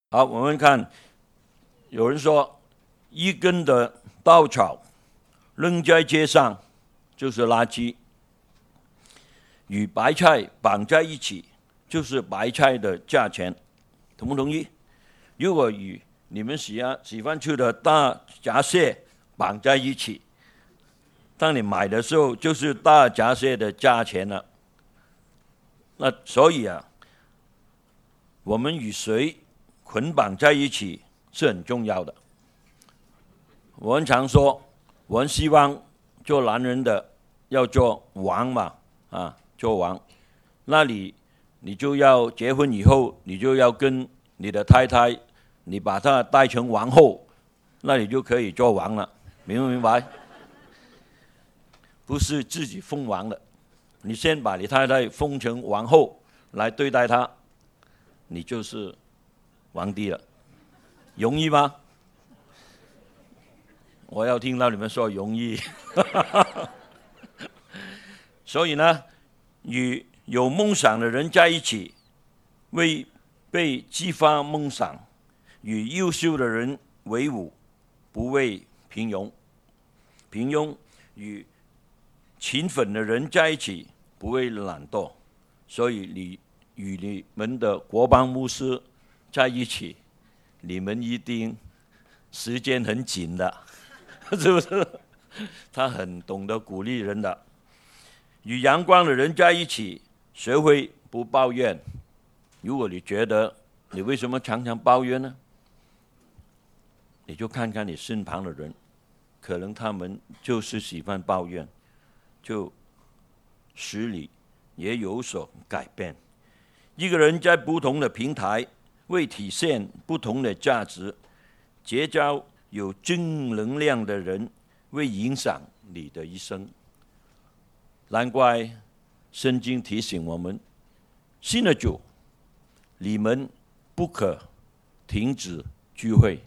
好，我们看，有人说，一根的稻草扔在街上就是垃圾，与白菜绑在一起就是白菜的价钱，同不同意？如果与你们喜欢吃的大闸蟹绑在一起，当你买的时候就是大闸蟹的价钱了。那所以我们与谁捆绑在一起是很重要的。我们常说，我们希望做男人的要做王嘛，做王。那你就要结婚以后，你就要跟你的太太，你把她带成王后，那你就可以做王了，明不明白？不是自己封王的，你先把你太太封成王后来对待她，你就是皇帝了，容易吗？我要听到你们说容易。所以呢，与有梦想的人在一起，为被激发梦想；与优秀的人为伍，不为平庸。平庸与勤奋的人在一起，不为懒惰。所以你与你们的国邦牧师在一起，你们一定时间很紧的，是不是？他很懂得鼓励人的。与阳光的人在一起，学会不抱怨。如果你觉得你为什么常常抱怨呢？你就看看你身旁的人，可能他们就是喜欢抱怨，就使你也有所改变。一个人在不同的平台，为体现不同的价值，结交有正能量的人，会影响你的一生。难怪圣经提醒我们，信了主，你们不可停止聚会。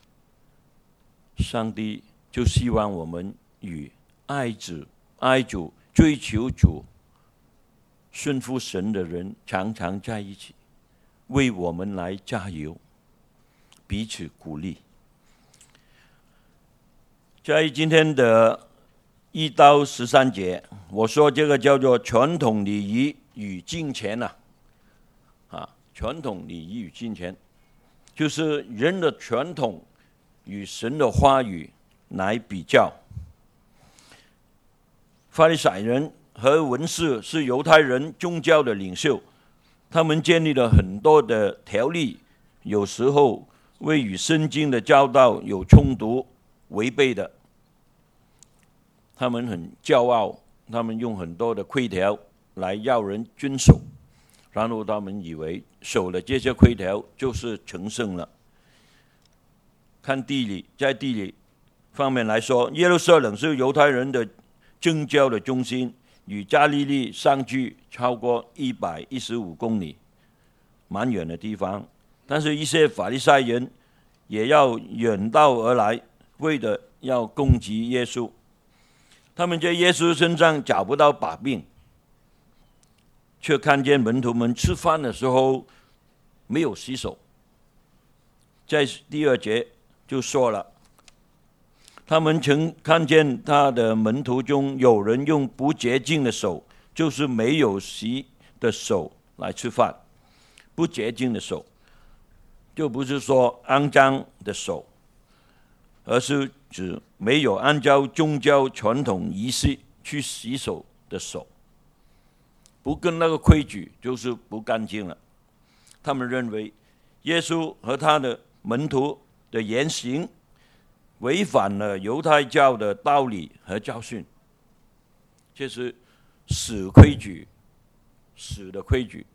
上帝就希望我们与爱主、追求主、顺服神的人常常在一起，为我们来加油，彼此鼓励。在今天的1到13节，我说这个叫做传统礼仪与金钱传统礼仪与金钱，就是人的传统与神的话语来比较。法利赛人和文士是犹太人宗教的领袖，他们建立了很多的条例，有时候会与圣经的教导有冲突、违背的。他们很骄傲，他们用很多的规条来要人遵守，然后他们以为守了这些规条就是成圣了。看在地理方面来说，耶路撒冷是犹太人的政教的中心，与加利利相距超过115公里，蛮远的地方。但是一些法利赛人也要远道而来，为的要攻击耶稣。他们在耶稣身上找不到把柄，却看见门徒们吃饭的时候没有洗手。在第2节就说了，他们曾看见他的门徒中有人用不洁净的手，就是没有洗的手来吃饭。不洁净的手就不是说肮脏的手，而是指没有按照宗教传统仪式去洗手的手，不跟那个规矩就是不干净了。他们认为耶稣和他的门徒的言行违反了犹太教的道理和教训，这是死规矩，死的规矩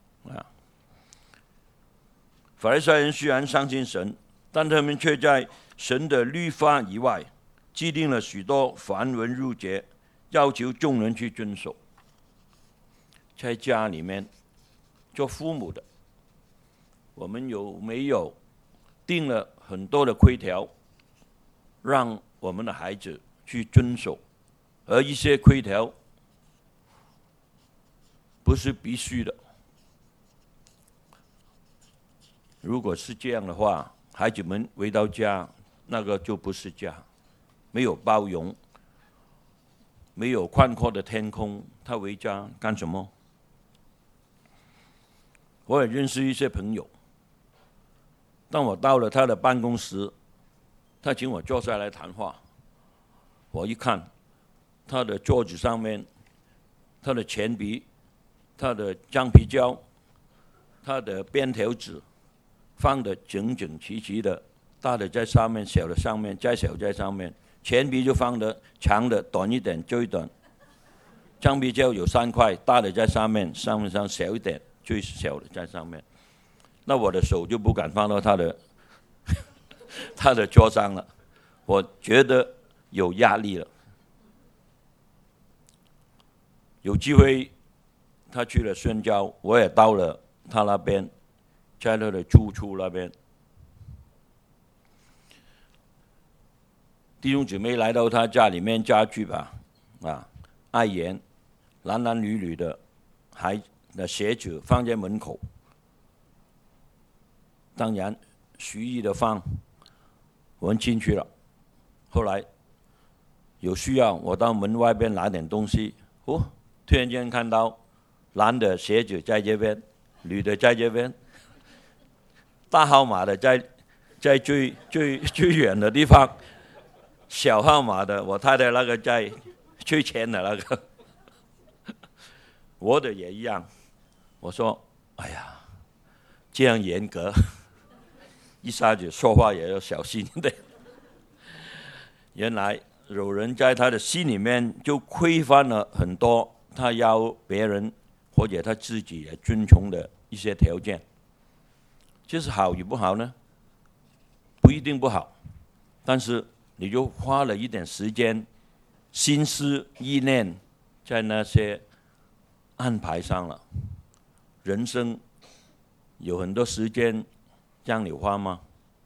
法利赛人虽然相信神，但他们却在神的律法以外制定了许多繁文缛节，要求众人去遵守。在家里面做父母的，我们有没有定了很多的规条，让我们的孩子去遵守？而一些规条不是必须的， 如果是这样的话，孩子们回到家，那个就不是家，没有包容，没有宽阔的天空，他回家干什么？我也认识一些朋友，当我到了他的办公室，他请我坐下来谈话，我一看，他的桌子上面，他的铅笔，他的橡皮胶，他的便条纸，放得整整齐齐的，大的在上面，小的上面，再小在上面。铅笔就放得长的短一点，最短。橡皮胶有3块，大的在上面，上小一点，最小的在上面。那我的手就不敢放到他的他的桌上了，我觉得有压力了。有机会，他去了宣教，我也到了他那边，在他的住处那边。弟兄姊妹来到他家里面家具吧，爱言，男男女女的的鞋子放在门口，当然随意的放，我们进去了。后来有需要，我到门外边拿点东西，突然间看到男的鞋子在这边，女的在这边，大号码的在最远的地方，小号码的我太太那个在最前的那个，我的也一样。我说：“哎呀，这样严格，一下子说话也要小心一点。”原来有人在他的心里面就规范了很多，他要别人或者他自己也遵从的一些条件。这是好与不好呢？不一定不好，但是你就花了一点时间、心思、意念在那些安排上了。人生有很多时间让你花吗？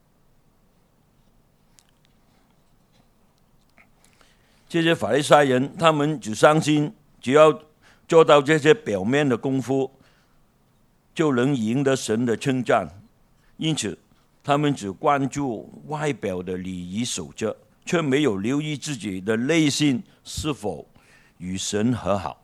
这些法利赛人，他们只相信只要做到这些表面的功夫，就能赢得神的称赞，因此他们只关注外表的礼仪守则，却没有留意自己的内心是否与神和好。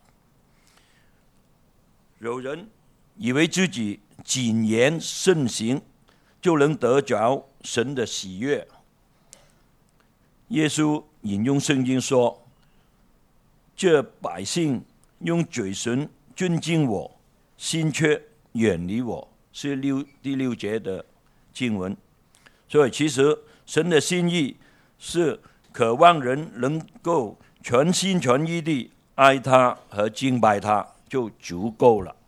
有人以为自己谨言慎行就能得着神的喜悦。耶稣引用圣经说：“这百姓用嘴唇尊敬我，心却远离我。”是第6节的经文。所以其实神的心意是渴望人能够全心全意地爱他和敬拜他，就足够了。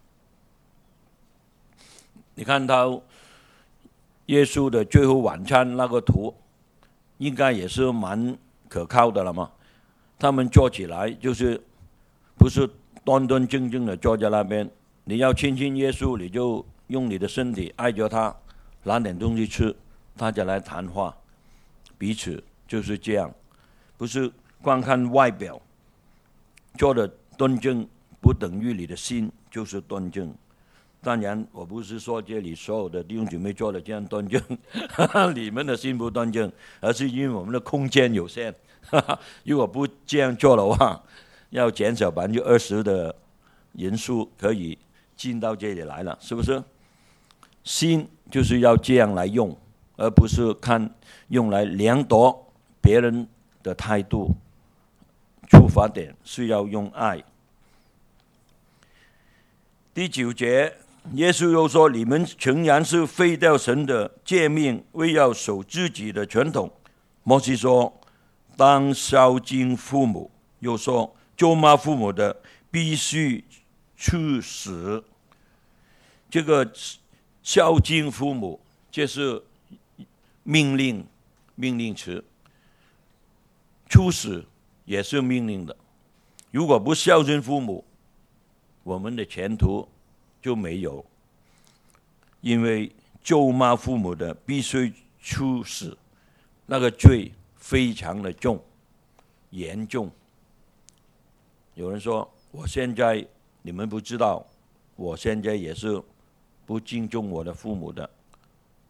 你看到耶稣的最后晚餐那个图，应该也是蛮可靠的了嘛。他们坐起来就是不是端端正正的坐在那边，你要亲近耶稣，你就用你的身体爱着他，拿点东西吃，大家来谈话，彼此就是这样，不是光看外表，坐的端正不等于你的心就是端正。当然，我不是说这里所有的弟兄姊妹做的这样端正，你们的心不端正，而是因为我们的空间有限。如果不这样做的话，要减少20%的人数可以进到这里来了，是不是？心就是要这样来用，而不是用来量度别人的态度。出发点是要用爱。第9节。耶稣又说：“你们诚然是废掉神的诫命，为要守自己的传统。”摩西说：“当孝敬父母。”又说：“咒骂父母的，必须处死。”这个孝敬父母，这是命令词，处死也是命令的。如果不孝顺父母，我们的前途就没有，因为咒骂父母的必须处死，那个罪非常的重，严重。有人说：“我现在你们不知道，我现在也是不敬重我的父母的。”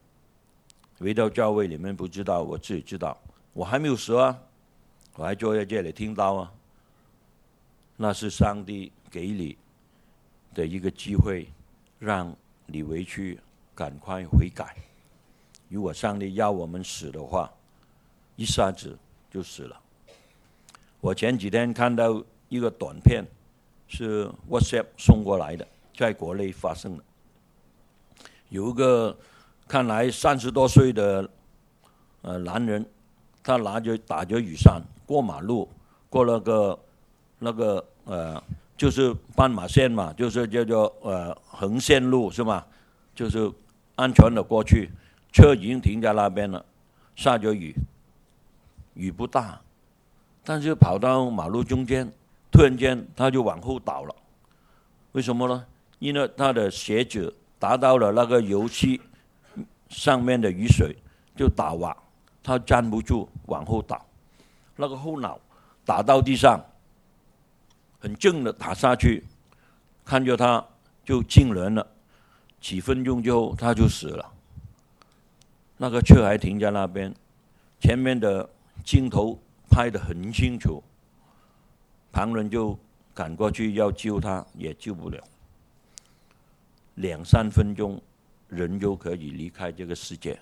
回到教会，你们不知道，我自己知道。我还没有死啊，我还坐在这里听到啊。那是上帝给你的一个机会，让你回去赶快悔改。如果上帝要我们死的话，一下子就死了。我前几天看到一个短片，是 WhatsApp 送过来的，在国内发生的。有一个看来30多岁的男人，他打着雨伞过马路，过那个就是斑马线嘛，就是叫做横线路是吗？就是安全的过去，车已经停在那边了，下着雨，雨不大，但是跑到马路中间，突然间他就往后倒了。为什么呢？因为他的鞋子打到了那个油漆上面的雨水，就打滑，他站不住，往后倒，那个后脑打到地上，很正的打下去，看着他就惊人了。几分钟之后他就死了。那个车还停在那边，前面的镜头拍得很清楚，旁人就赶过去要救他，也救不了。2-3分钟，人就可以离开这个世界。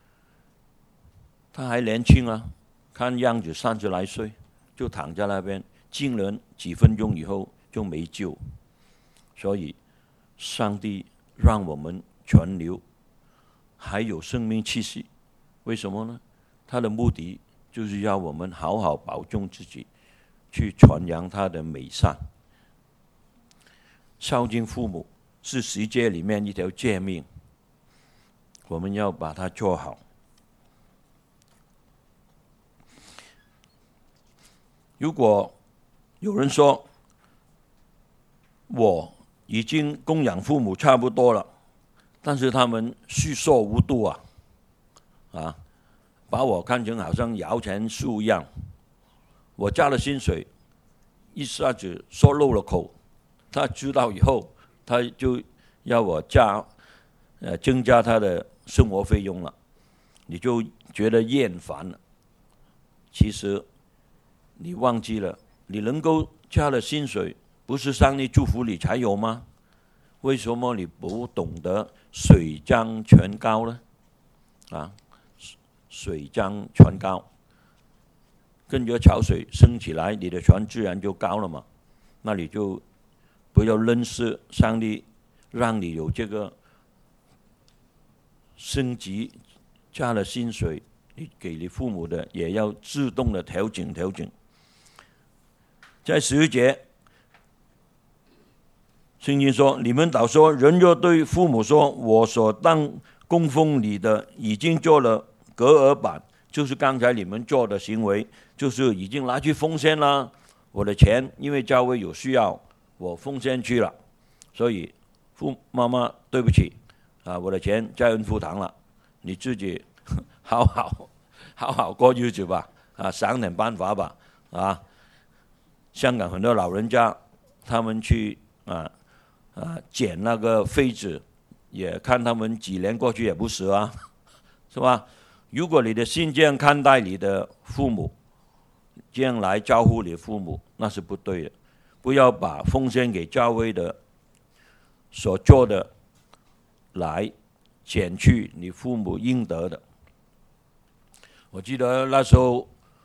他还年轻啊，看样子30来岁，就躺在那边，竟然几分钟以后就没救。所以，上帝让我们存留，还有生命气息，为什么呢？他的目的就是要我们好好保重自己，去传扬他的美善。孝敬父母是10诫里面一条诫命，我们要把它做好。如果有人说我已经供养父母差不多了，但是他们虚索无度啊，把我看成好像摇钱树一样，我加了薪水，一下子说漏了口，他知道以后，他就要我增加他的生活费用了，你就觉得厌烦了。其实你忘记了，你能够加了薪水，不是上帝祝福你才有吗？为什么你不懂得水涨船高呢？水涨船高，跟着潮水升起来，你的船自然就高了嘛。那你就不要认识上帝让你有这个升级，加了薪水，你给你父母的也要自动的调整。在11节，圣经说：“你们倒说，人若对父母说，我所当供奉你的已经做了隔耳板，就是刚才你们做的行为，就是已经拿去奉献了。我的钱因为教会有需要，我奉献去了，所以妈妈对不起我的钱在恩福堂了，你自己好好过日子吧，想点办法吧。香港很多老人家，他们去捡那个废纸，也看他们几年过去也不死是吧？如果你的心这样看待你的父母，这样来招呼你的父母，那是不对的。不要把奉献给教会的所做的来减去你父母应得的。我记得那时候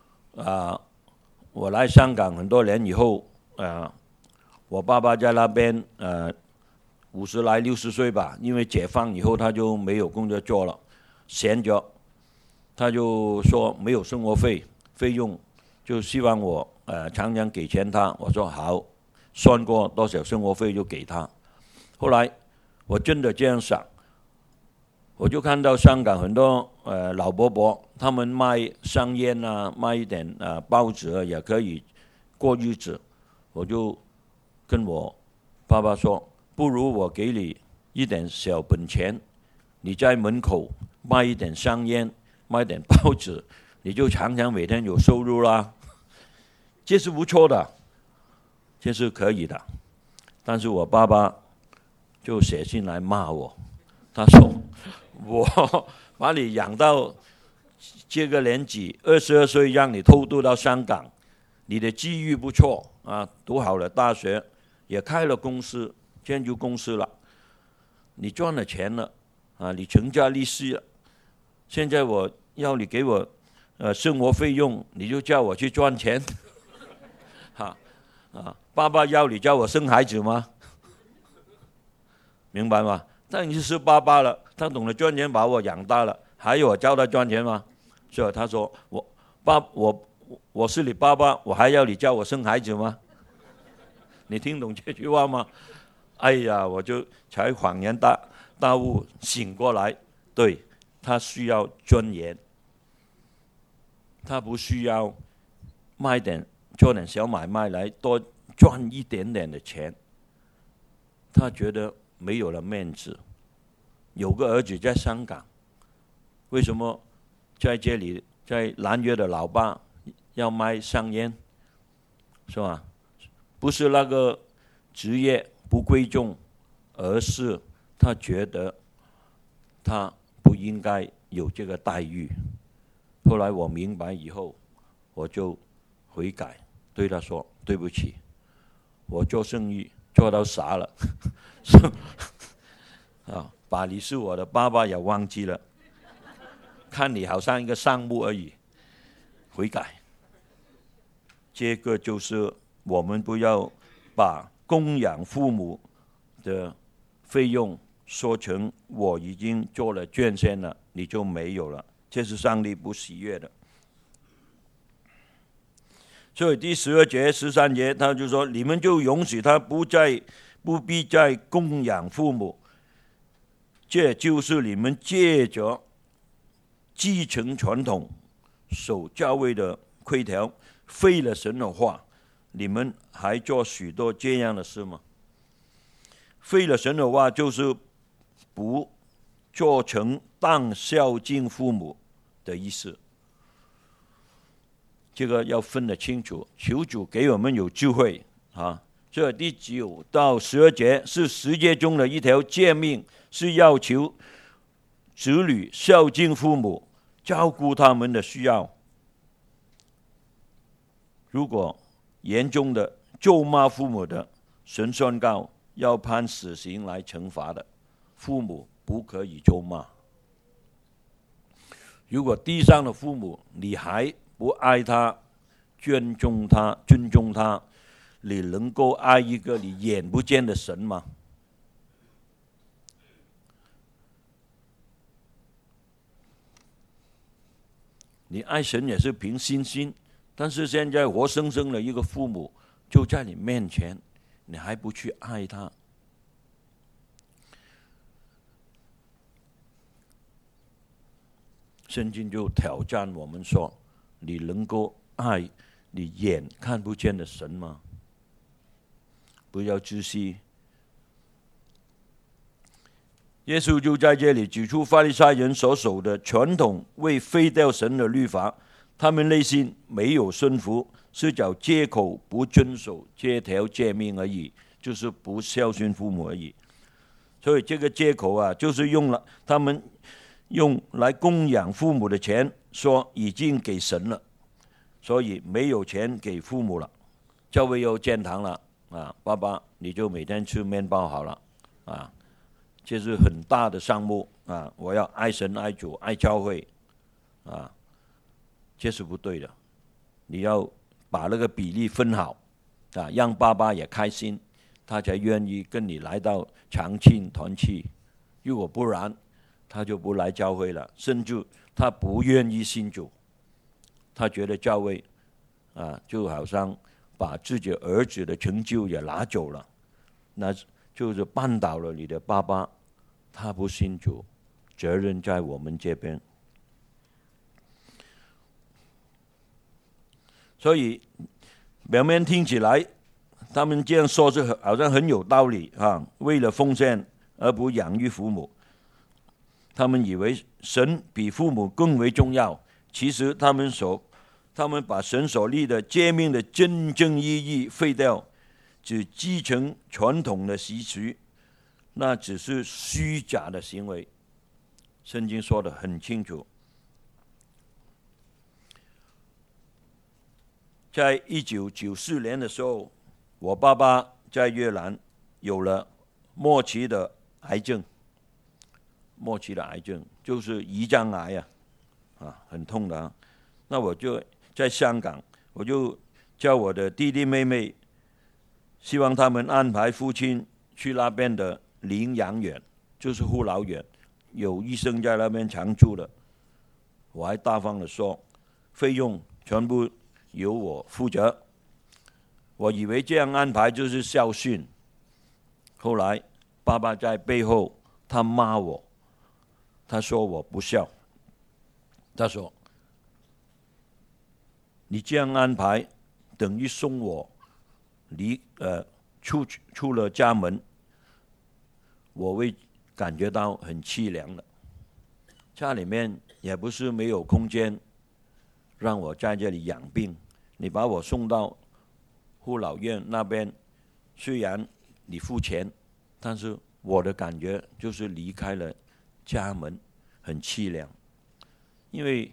我来香港很多年以后我爸爸在那边50来60岁吧，因为解放以后他就没有工作做了，闲着，他就说没有生活费用，就希望我常常给钱他。我说好，算过多少生活费就给他。后来我真的这样想，我就看到香港很多老伯伯，他们卖香烟卖一点报纸也可以过日子。我就跟我爸爸说，不如我给你一点小本钱，你在门口卖一点香烟，卖一点报纸，你就常常每天有收入啦。这是不错的，这是可以的。但是我爸爸就写信来骂我，他说我把你养到这个年纪，22岁让你偷渡到香港，你的机遇不错啊，读好了大学，也开了公司，建筑公司了，你赚了钱了啊，你成家立室了。现在我要你给我生活费用，你就叫我去赚钱，爸爸要你叫我生孩子吗？明白吗？但你是爸爸了，他懂得赚钱把我养大了，还有我教他赚钱吗？所以他说我是你爸爸，我还要你叫我生孩子吗？你听懂这句话吗？哎呀，我就才恍然大悟，醒过来，对，他需要尊严，他不需要做点小买卖来多赚一点点的钱，他觉得没有了面子。有个儿子在香港，为什么在这里在南约的老爸要卖香烟，是吧？不是那个职业不贵重，而是他觉得他不应该有这个待遇。后来我明白以后，我就悔改，对他说对不起，我做生意做到傻了，把你是我的爸爸也忘记了，看你好像一个项目而已，悔改。这个就是我们不要把供养父母的费用说成我已经做了捐献了，你就没有了，这是上帝不喜悦的。所以第12节、13节，他就说：你们就容许他不必再供养父母，这就是你们借着继承传统、守教会的规条，废了神的话。你们还做许多这样的事吗？废了神的话，就是不做成当孝敬父母的意思。这个要分得清楚，求主给我们有智慧啊！这第9到12节是10诫中的一条诫命，是要求子女孝敬父母，照顾他们的需要。如果严重的咒骂父母的，神宣告要判死刑来惩罚的，父母不可以咒骂。如果地上的父母你还不爱他、尊重他，你能够爱一个你眼不见的神吗？你爱神也是凭信心，但是现在活生生的一个父母就在你面前，你还不去爱他？圣经就挑战我们说：你能够爱你眼看不见的神吗？不要自私。耶稣就在这里指出法利赛人所守的传统为废掉神的律法，他们内心没有顺服，是找借口不遵守这条诫命而已，就是不孝顺父母而已。所以这个借口啊，就是他们用来供养父母的钱，说已经给神了，所以没有钱给父母了。教会又建堂了啊，爸爸你就每天吃面包好了啊。这是很大的项目啊！我要爱神、爱主、爱教会啊，这是不对的。你要把那个比例分好啊，让爸爸也开心，他才愿意跟你来到长庆团契。如果不然，他就不来教会了，甚至他不愿意信主。他觉得教会啊，就好像把自己儿子的成就也拿走了，那就是绊倒了你的爸爸，他不信主，责任在我们这边。所以表面听起来，他们这样说是好像很有道理啊，为了奉献而不养育父母，他们以为神比父母更为重要。其实他们把神所立的诫命的真正意义废掉，只继承传统的习俗，那只是虚假的行为。 圣经说得很清楚。在1994年的时候，我爸爸在越南有了末期的癌症，末期的癌症就是胰脏癌很痛的那我就在香港，我就叫我的弟弟妹妹，希望他们安排父亲去那边的领养院，就是护老院，有医生在那边常住的。我还大方的说，费用全部由我负责。我以为这样安排就是孝顺，后来爸爸在背后他骂我，他说我不孝，他说你这样安排等于送我出了家门，我会感觉到很凄凉的。家里面也不是没有空间让我在这里养病，你把我送到护老院那边，虽然你付钱，但是我的感觉就是离开了家门，很凄凉。因为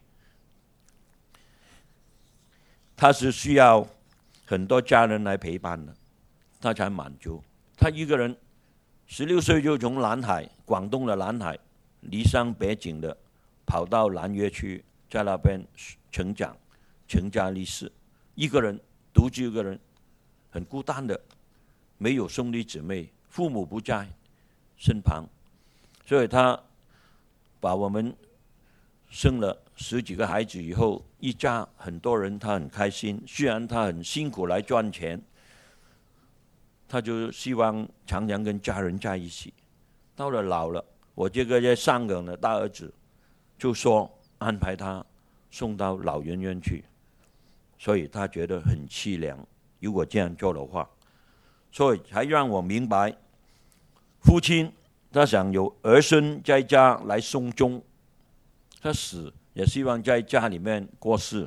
他是需要很多家人来陪伴的，他才满足。他一个人16岁就从南海，广东的南海，离乡背井的跑到南约去，在那边成长，成家立室，一个人，独自一个人，很孤单的，没有兄弟姊妹，父母不在身旁，所以他把我们生了10几个孩子以后，一家很多人，他很开心。虽然他很辛苦来赚钱，他就希望常常跟家人在一起。到了老了，我这个在香港的大儿子就说安排他送到老人院去，所以他觉得很凄凉。如果这样做的话，所以才让我明白，父亲他想有儿孙在家来送终，他死也希望在家里面过世，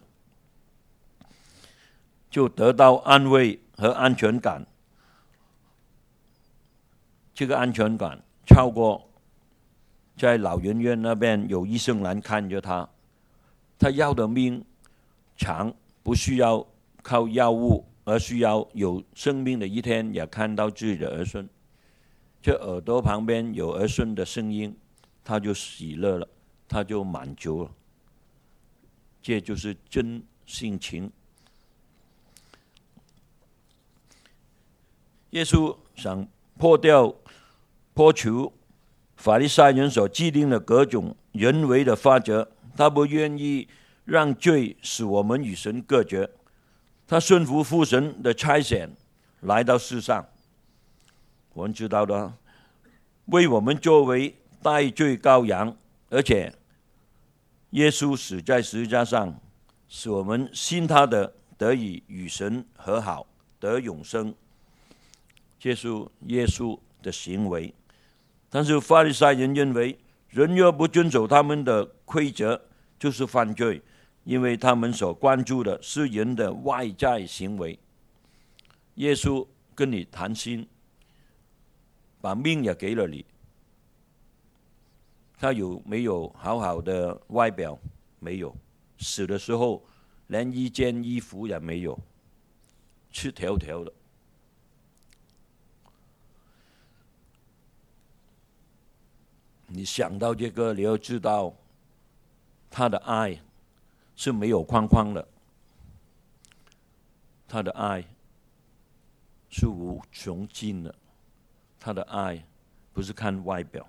就得到安慰和安全感。这个安全感超过在老人院那边有医生来看着他，他要的命长，不需要靠药物，而需要有生命的一天也看到自己的儿孙。这耳朵旁边有儿孙的声音，他就喜乐了，他就满足了。这就是真性情。耶稣想破除法利赛人所制定的各种人为的法则，他不愿意让罪使我们与神隔绝，他顺服父神的差遣来到世上。我们知道的，为我们作为代罪羔羊，而且耶稣死在十字架上，使我们信他的得以与神和好，得永生。这是耶稣的行为。但是法利赛人认为，人若不遵守他们的规则，就是犯罪，因为他们所关注的是人的外在行为。耶稣跟你谈心，把命也给了你，他有没有好好的外表？没有，死的时候连一件衣服也没有，赤条条的。你想到这个，你要知道他的爱是没有框框的，他的爱是无穷尽的，他的爱不是看外表。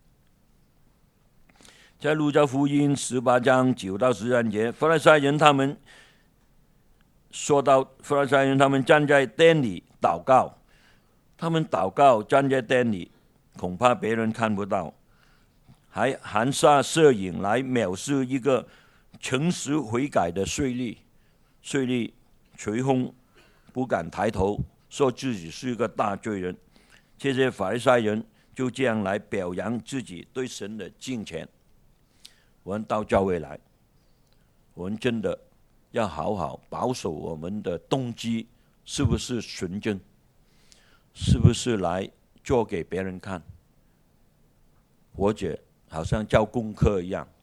在路加福音18章9到13节，法利赛人他们说到，法利赛人他们站在殿里祷告，他们祷告站在殿里，恐怕别人看不到，还含沙射影来藐视一个诚实悔改的税吏。税吏垂风不敢抬头，说自己是一个大罪人。这些法利赛人就这样来表扬自己对神的敬虔。我们到教会来，我们真的要好好保守我们的动机是不是纯正，是不是来做给别人看，或者好像教功课一样。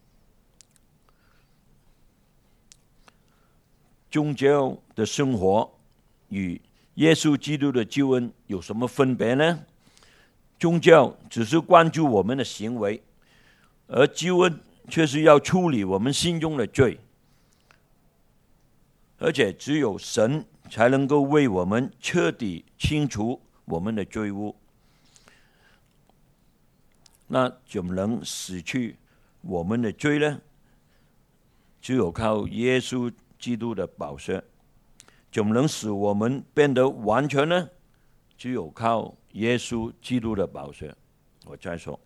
宗教的生活与耶稣基督的救恩有什么分别呢？宗教只是关注我们的行为，而救恩却是要处理我们心中的罪，而且只有神才能够为我们彻底清除我们的罪污。那怎么能洗去我们的罪呢？只有靠耶稣基督的宝血。怎么能使我们变得完全呢？只有靠耶稣基督的宝血。我再说。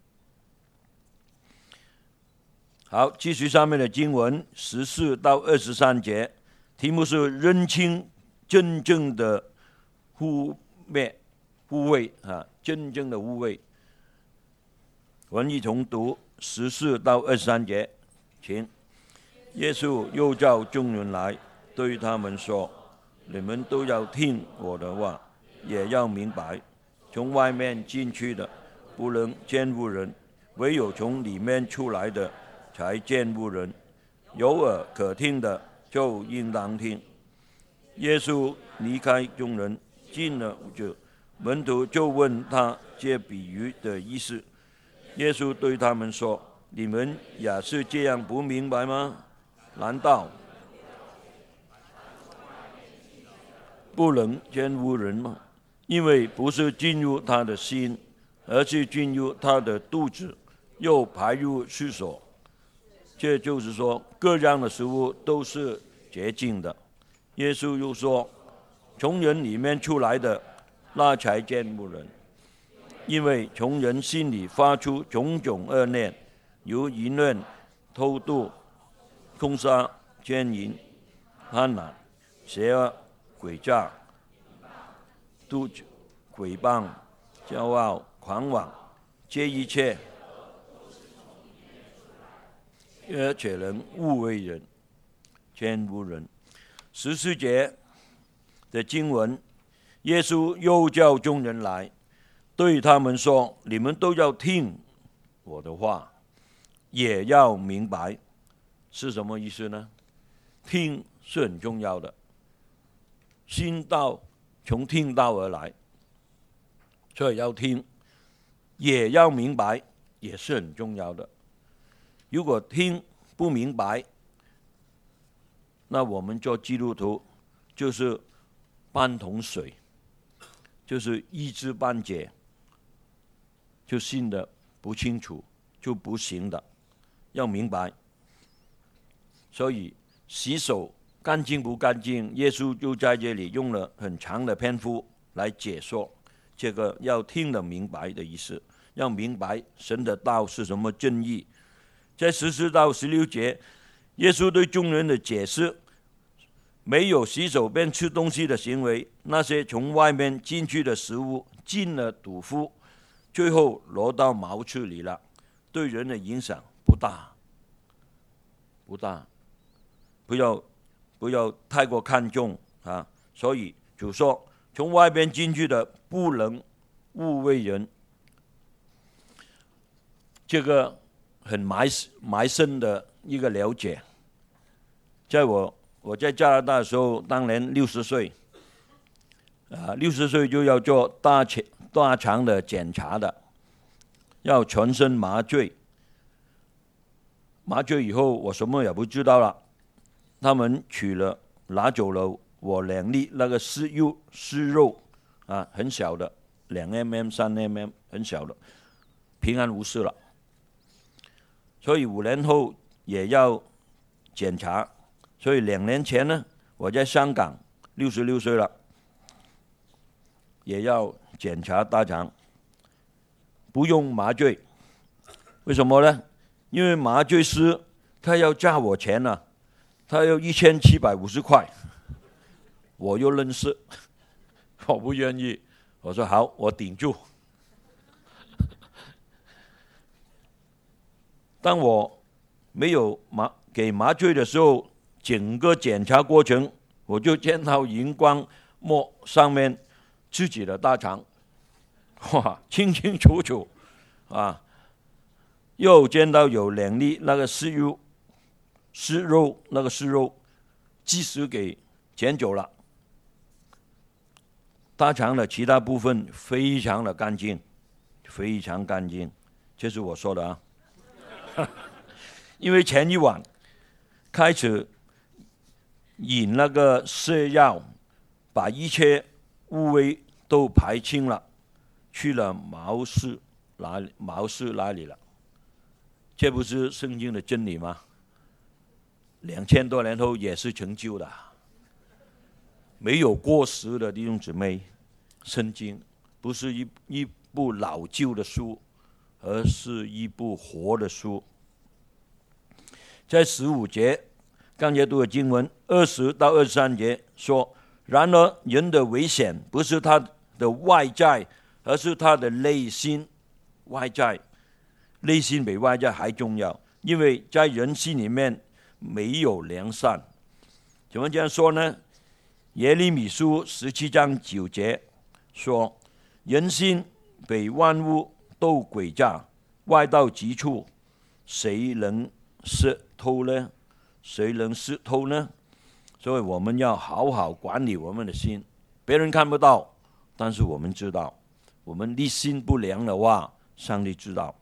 好，继续上面的经文14到23节，题目是认清真正的污秽啊，真正的污秽。我们一同读14到23节，请。耶稣又叫众人来，对他们说：你们都要听我的话，也要明白，从外面进去的不能见污人，唯有从里面出来的才见污人。有耳可听的就应当听。耶稣离开众人，进了屋子，门徒就问他这比喻的意思。耶稣对他们说：你们也是这样不明白吗？难道不能见污人吗？因为不是进入他的心，而是进入他的肚子，又排入厕所。这就是说，各样的食物都是洁净的。耶稣又说：从人里面出来的，那才见污人。因为从人心里发出种种恶念，如淫乱、偷盗、凶杀、奸淫、贪婪、邪恶、诡诈、妒忌、诽谤、骄傲、狂妄，这一切而且能误为人，见污人。14节的经文，耶稣又叫众人来，对他们说：你们都要听我的话，也要明白。是什么意思呢？听是很重要的，心道从听道而来，所以要听，也要明白，也是很重要的。如果听不明白，那我们做基督徒就是半桶水，就是一知半解，就信的不清楚，就不行的，要明白。所以洗手干净不干净，耶稣就在这里用了很长的篇幅来解说这个要听得明白的意思，要明白神的道是什么真意。在14到16节，耶稣对众人的解释：没有洗手便吃东西的行为，那些从外面进去的食物进了肚腹，最后落到茅厕里了，对人的影响不大，不要太过看重啊！所以主说，从外边进去的不能误为人。这个很埋身的一个了解。在我在加拿大的时候，当年60岁，60岁就要做大肠的检查的，要全身麻醉。麻醉以后，我什么也不知道了。他们拿走了我2粒那个丝肉啊，很小的2mm、3mm，很小的，平安无事了。所以5年后也要检查。所以2年前呢，我在香港66岁了，也要检查大肠，不用麻醉。为什么呢？因为麻醉师他要加我钱了，他要1750块，我又认识，我不愿意，我说好，我顶住。当我没有给麻醉的时候，整个检查过程我就见到荧光幕上面自己的大肠，哇，清清楚楚啊！ 又见到有2粒那个尸肉，即时给捡走了。大肠的其他部分非常的干净，非常干净，这是我说的啊。因为前一晚开始饮那个泻药，把一切污秽都排清了，去了茅室那里了。这不是圣经的真理吗？2000多年后也是成就的，没有过时的弟兄姊妹。圣经不是一部老旧的书，而是一部活的书。在15节刚才读的经文20到23节说，然而人的危险不是他的外在，而是他的内心。外在，内心比外在还重要，因为在人心里面没有良善。怎么这样说呢？耶利米书17章9节说，人心比万物都诡诈，外到极处，谁能识透呢？谁能识透呢？所以我们要好好管理我们的心，别人看不到，但是我们知道。我们立心不良的话，上帝知道。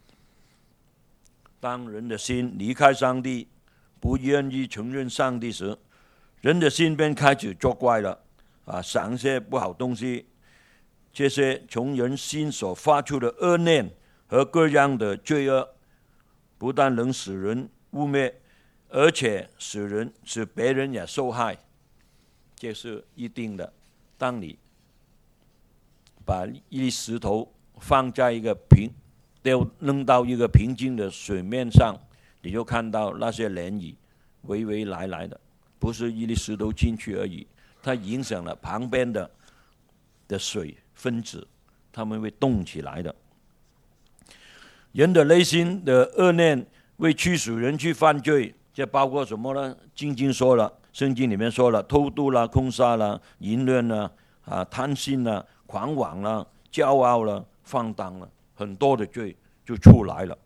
当人的心离开上帝，不愿意承认上帝时，人的心便开始作怪了，想些不好东西。这些从人心所发出的恶念和各样的罪恶，不但能使人污蔑，而且使别人也受害，这是一定的。当你把一粒石头放在扔到一个平静的水面上，你就看到那些涟漪微微来的，不是一粒石头进去而已，它影响了旁边的水分子，它们会动起来的。人的内心的恶念会驱使人去犯罪，这包括什么呢？圣经里面说了，偷渡啦、凶杀啦、淫乱啦、贪心啦、狂妄啦、骄傲啦、放荡啦，很多的罪就出来了。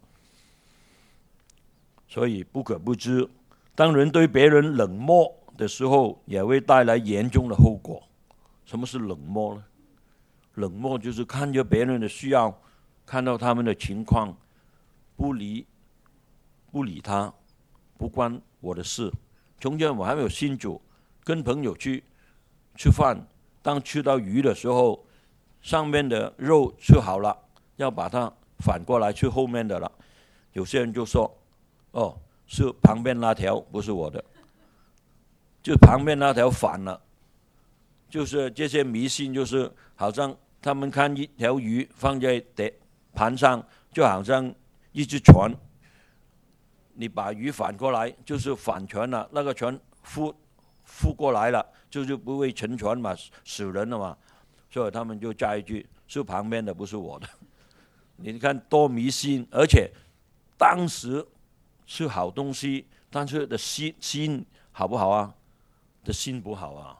所以不可不知，当人对别人冷漠的时候，也会带来严重的后果。什么是冷漠呢？冷漠就是看着别人的需要，看到他们的情况，不理他，不关我的事。从前我还没有信主，跟朋友去吃饭，当吃到鱼的时候，上面的肉吃好了，要把它反过来吃后面的了。有些人就说：“哦，是旁边那条，不是我的。”就旁边那条反了。就是这些迷信，就是好像他们看一条鱼放在盘上，就好像一只船，你把鱼反过来就是反船了，那个船覆过来了，就不会沉船嘛，死人了嘛。所以他们就加一句：是旁边的，不是我的。你看多迷信，而且当时是好东西，但是的心好不好啊？的心不好啊。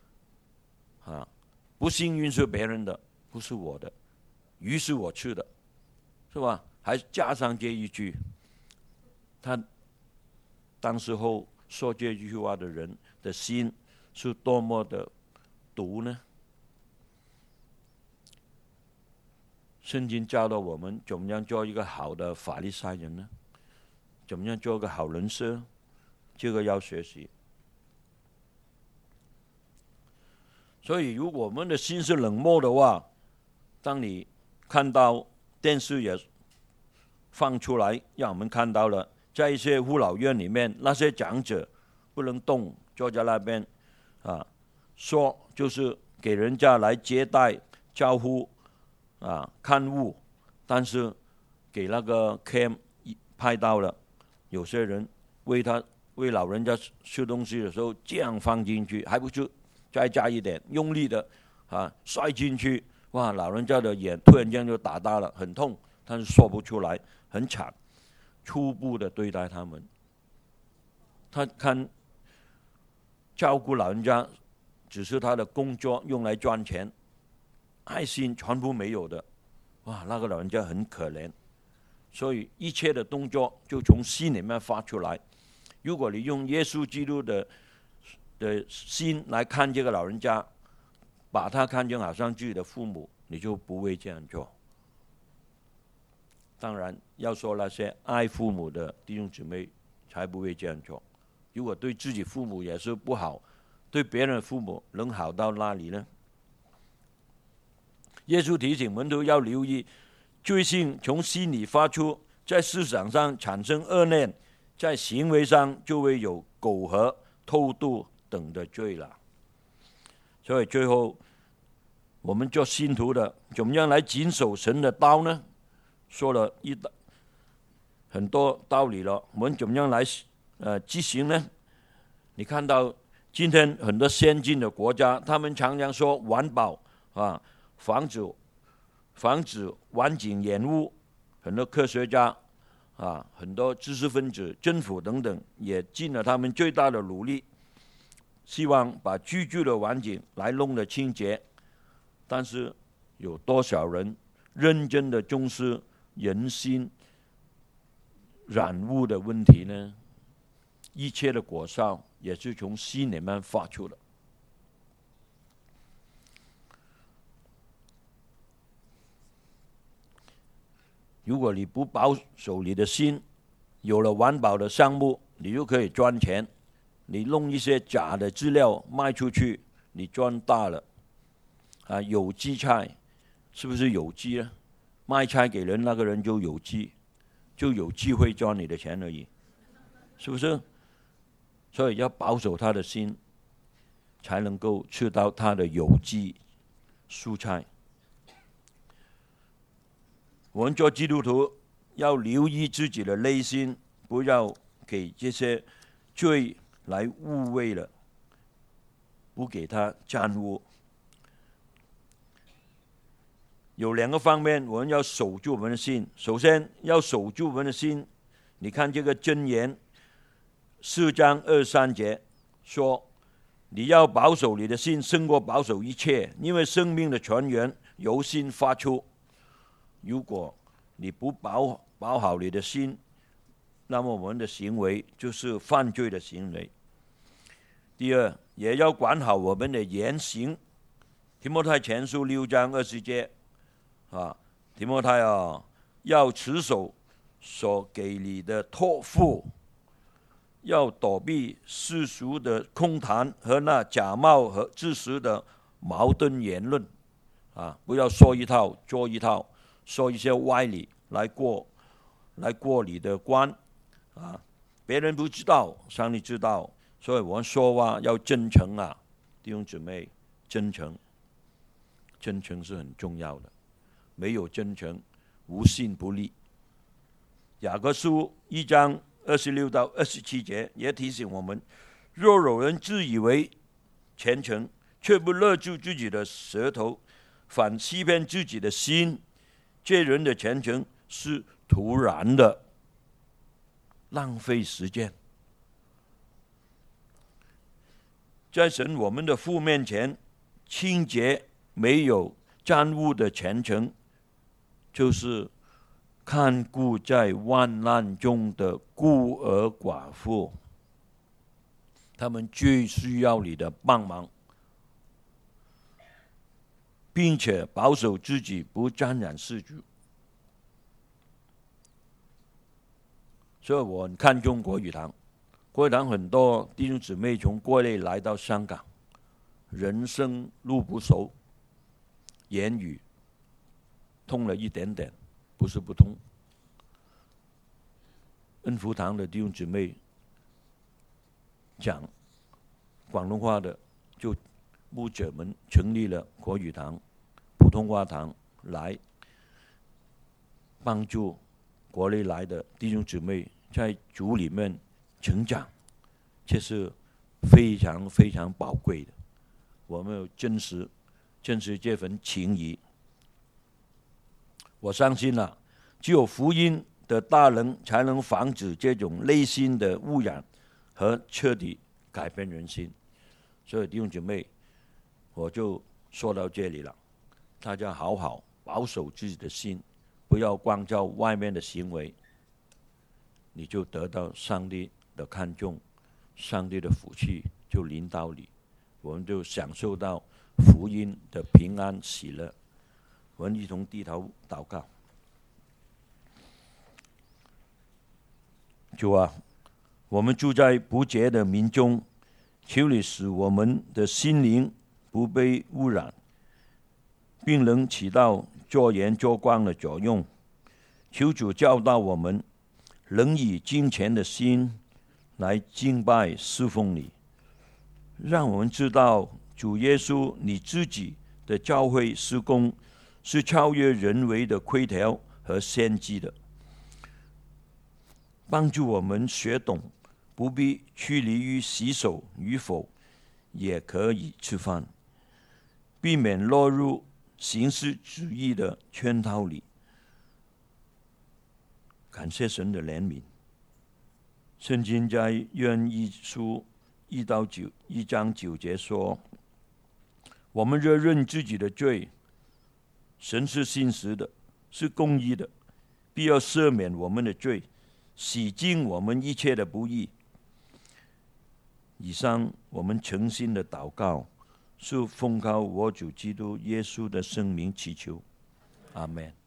不幸运是别人的，不是我的，鱼是我吃的，是吧？还加上这一句，他当时候说这句话的人的心是多么的毒呢？圣经教导我们怎么样做一个好的法利赛人呢？怎么样做一个好人士？这个要学习。所以如果我们的心是冷漠的话，当你看到电视也放出来让我们看到了，在一些护老院里面，那些长者不能动，坐在那边说就是给人家来接待招呼看护，但是给那个 cam 拍到了，有些人喂老人家吃东西的时候这样放进去，还不是再加一点用力的摔进去，哇！老人家的眼突然间就打大了，很痛，但是说不出来，很惨。初步的对待他们，他看照顾老人家只是他的工作，用来赚钱，爱心全部没有的，哇！那个老人家很可怜。 所以一切的动作就从心里面发出来。如果你用耶稣基督的心来看这个老人家，把他看成好像自己的父母，你就不会这样做。当然，要说那些爱父母的弟兄姊妹才不会这样做。如果对自己父母也是不好，对别人的父母能好到哪里呢？耶稣提醒门徒要留意，罪性从心里发出，在思想上产生恶念，在行为上就会有苟合、偷渡等的罪了。所以最后，我们做信徒的怎么样来谨守神的道呢？说了很多道理了，我们怎么样来执行呢？你看到今天很多先进的国家，他们常常说环保啊，防止环境延误，很多科学家啊，很多知识分子、政府等等，也尽了他们最大的努力，希望把居住的环境来弄得清洁。但是有多少人认真的重视人心染污的问题呢？一切的果效也是从心里面发出的。如果你不保守你的心，有了环保的项目，你就可以赚钱。你弄一些假的资料卖出去，你赚大了。有机菜是不是有机呢？卖菜给人那个人就有机，就有机会赚你的钱而已，是不是？所以要保守他的心，才能够吃到他的有机蔬菜。我们做基督徒要留意自己的内心，不要给这些罪来污秽了，不给他沾污。有两个方面，我们要守住我们的心。首先要守住我们的心，你看这个箴言4章23节说，你要保守你的心，胜过保守一切，因为生命的泉源由心发出。如果你不保好你的心，那么我们的行为就是犯罪的行为。第二，也要管好我们的言行。提摩太前书6章20节提摩太要持守所给你的托付，要躲避世俗的空谈和那假冒和自私的矛盾言论不要说一套做一套，说一些歪理来过你的关别人不知道，上帝知道，所以我们说话要真诚弟兄姊妹，真诚是很重要的。没有真诚，无信不立。雅各书1章26到27节也提醒我们，若有人自以为虔诚，却不勒住自己的舌头，反欺骗自己的心，这人的虔诚是徒然的，浪费时间。在神我们的父面前，清洁没有沾污的虔诚，就是看顾在患难中的孤儿寡妇，他们最需要你的帮忙，并且保守自己不沾染世俗。所以我很看重国语堂。国语堂很多弟兄姊妹从国内来到香港，人生路不熟，言语通了一点点，不是不通。恩福堂的弟兄姊妹讲广东话的，就牧者们成立了国语堂、普通话堂，来帮助国内来的弟兄姊妹在主里面成长，这是非常非常宝贵的。我们有真实这份情谊。我相信只有福音的大能才能防止这种内心的污染和彻底改变人心。所以弟兄姐妹，我就说到这里了。大家好好保守自己的心，不不要光照外面的行为，你就得到上帝的看重，上帝的福气就临到你，我们就享受到福音的平安喜乐。我们一同低头祷告。主啊，我们住在不洁的民中，求你使我们的心灵不被污染，并能起到做盐做光的作用。求主教导我们，能以敬虔的心来敬拜侍奉你，让我们知道主耶稣你自己的教会事工是超越人为的规条和献祭的，帮助我们学懂不必拘泥于洗手与否，也可以吃饭，避免落入形式主义的圈套里。感谢神的怜悯。圣经在约翰一书1章9节说：我们若认自己的罪，神是信实的，是公义的，必要赦免我们的罪，洗净我们一切的不义。以上我们诚心的祷告，是奉靠我主基督耶稣的圣名祈求，阿们。